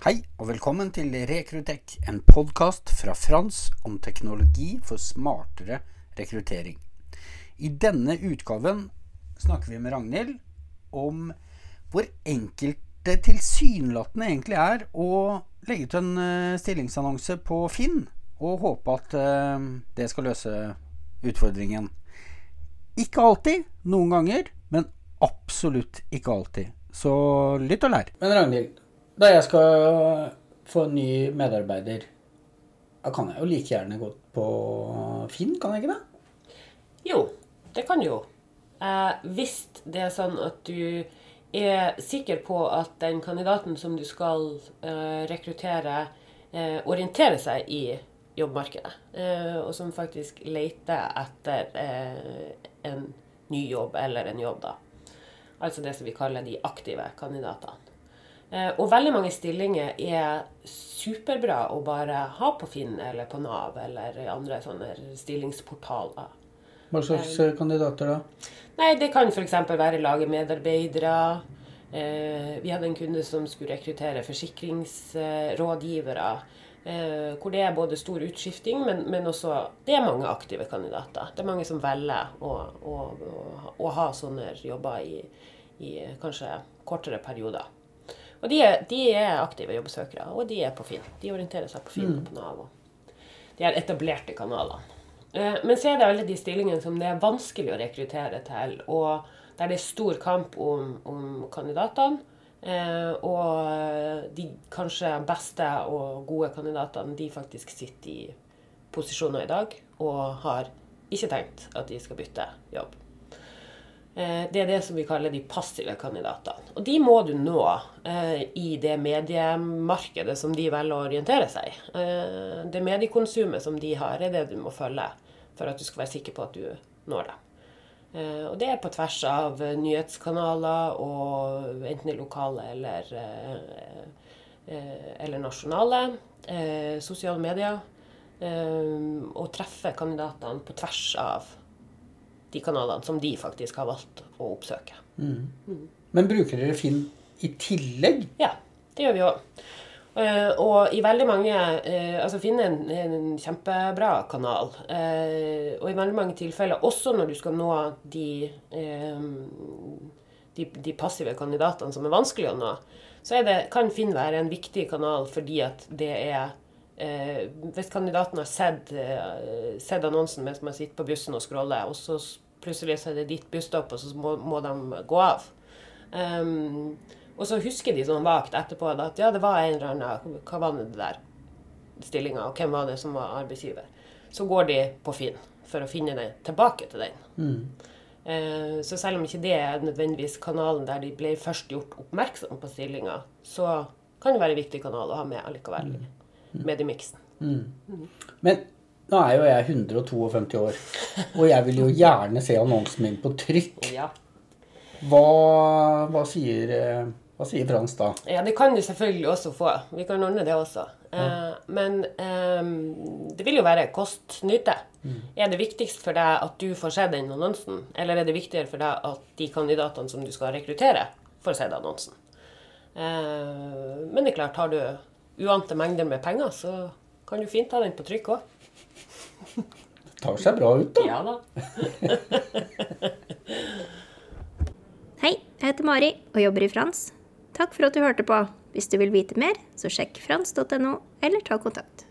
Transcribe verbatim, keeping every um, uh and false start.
Hei og velkommen til Rekrutek, en podcast fra Frans om teknologi for smartere rekruttering. I denne utgaven snakker vi med Ragnhild om hvor enkelt det tilsynelatende egentlig er å legge ut en stillingsannonse på Finn og håpe at det skal løse utfordringen. Ikke alltid, noen ganger, men absolutt ikke alltid. Så lytt og lær. Men Ragnhild, da jeg skal få en ny medarbeider, da kan jeg jo like gjerne gå på Finn, kan jeg ikke det? Jo, det kan du jo. Eh, hvis det er sånn at du er sikker på at den kandidaten som du skal eh, rekruttere eh, orienterer seg i jobbmarkedet, eh, og som faktisk leter etter eh, en ny jobb eller en jobb da. Altså det som vi kaller de aktive kandidatene. Eh, og veldig mange stillinger er superbra å bare ha på Finn eller på Nav eller andre sånne stillingsportaler. Hva slags eh, kandidater da? Nei, det kan for eksempel være lagemedarbeidere. Eh, vi hadde en kunde som skulle rekruttere forsikringsrådgivere, eh, hvor det er både stor utskifting, men, men også det er mange aktive kandidater. Det er mange som velger å, å, å, å ha sånne jobber i, i kanskje kortere perioder. Og de er, de er aktive jobbsøkere, og de er på Finn. De orienterer seg på Finn og på Nav. De er etablerte kanaler. Eh, men så er det alle de stillingene som det er vanskelig å rekruttere til, og der det er stor kamp om, om kandidatene, eh, og de kanskje beste og gode kandidatene, de faktisk sitter i posisjoner i dag, og har ikke tenkt at de skal bytte jobb. Det er det som vi kaller de passive kandidatene. Og de må du nå eh, i det mediemarkedet som de velger å orientere seg. Eh, det mediekonsumet som de har er det du må følge for at du skal være sikker på at du når det. Eh, og det er på tvers av nyhetskanaler, og enten de lokale eller, eh, eller nasjonale, eh, sosiale medier, eh, og treffe kandidatene på tvers av de kanalene som de faktisk har valgt å oppsøke. Mm. Mm. Men bruker dere Finn i tillegg? Ja, det gjør vi også. Uh, og i veldig mange, uh, altså Finn er en, en kjempebra kanal, uh, og i veldig mange tilfeller, også når du skal nå de, uh, de, de passive kandidatene som er vanskelig å nå, så er det, kan Finn være en viktig kanal fordi at det er Eh, hvis kandidaten har sett, eh, sett annonsen mens man sitter på bussen og scroller, og så plutselig så er det ditt busstopp, og så må, må de gå av. Um, og så husker de sånn vagt etterpå at ja, det var en eller annen, hva var det der stillingen, og hvem var det som var arbeidsgiver. Så går de på Finn for å finne det tilbake til den. Mm. Eh, så selv om ikke det er nødvendigvis kanalen der de ble først gjort oppmerksom på stillingen, så kan det være en viktig kanal å ha med allikevel. Mm. Mediemiksen. Mm. Mm. Men nå er jo jeg hundre og femtito år, og jeg vil jo gjerne se annonsen min på trykk. Ja. Hva, hva, sier, hva sier Frans da? Ja, det kan du selvfølgelig også få. Vi kan ordne det også. Ja. Uh, men um, det vil jo være kost-nytte. Mm. Er det viktigst for deg at du får se den annonsen, eller er det viktigere for deg at de kandidatene som du skal rekruttere får se den annonsen? Uh, men det er klart, har du uante mengder med penger, så kan du fint ta den på trykk også. Det tar seg bra ut da. Ja da. Hei, jeg heter Mari og jobber i Frans. Takk for at du hørte på. Hvis du vil vite mer, så sjekk frans punktum no eller ta kontakt.